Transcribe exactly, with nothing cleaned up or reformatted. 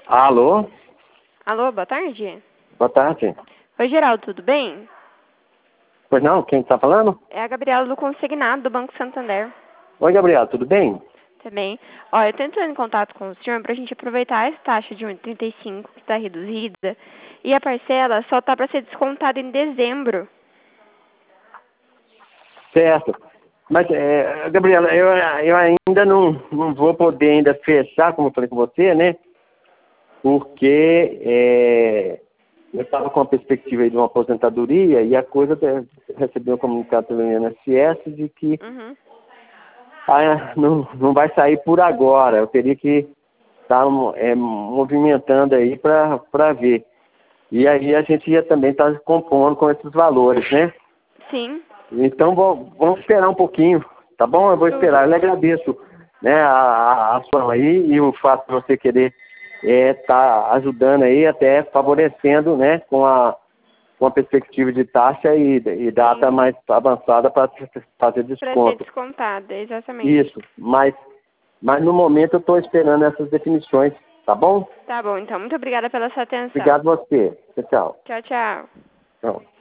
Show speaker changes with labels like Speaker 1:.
Speaker 1: Alô?
Speaker 2: Alô, boa tarde.
Speaker 1: Boa tarde.
Speaker 2: Oi, Geraldo, tudo bem?
Speaker 1: Pois não, quem está falando?
Speaker 2: É a Gabriela do Consignado, do Banco Santander.
Speaker 1: Oi, Gabriela, tudo bem?
Speaker 2: Também. Ó, eu tô entrando em contato com o senhor pra gente aproveitar essa taxa de um vírgula trinta e cinco que está reduzida e a parcela só tá para ser descontada em dezembro.
Speaker 1: Certo. Mas, é, Gabriela, eu, eu ainda não, não vou poder ainda fechar, como eu falei com você, né? Porque é, eu estava com a perspectiva aí de uma aposentadoria e a coisa, recebeu um comunicado pelo I N S S de que
Speaker 2: Uhum.
Speaker 1: ah, não, não vai sair por agora. Eu teria que estar é, movimentando aí para ver. E aí a gente ia também estar compondo com esses valores, né?
Speaker 2: Sim.
Speaker 1: Então vou, vamos esperar um pouquinho, tá bom? Eu vou esperar. Eu lhe agradeço, né, a, a ação aí e o fato de você querer estar é, ajudando aí, até favorecendo, né, com a, com a perspectiva de taxa e, e data
Speaker 2: Sim.
Speaker 1: mais avançada para fazer
Speaker 2: Para ser
Speaker 1: desconto.
Speaker 2: descontada, exatamente.
Speaker 1: Isso, mas, mas no momento eu estou esperando essas definições, tá bom?
Speaker 2: Tá bom, então. Muito obrigada pela sua atenção.
Speaker 1: Obrigado a você. Tchau, tchau.
Speaker 2: Tchau, tchau.
Speaker 1: Tchau.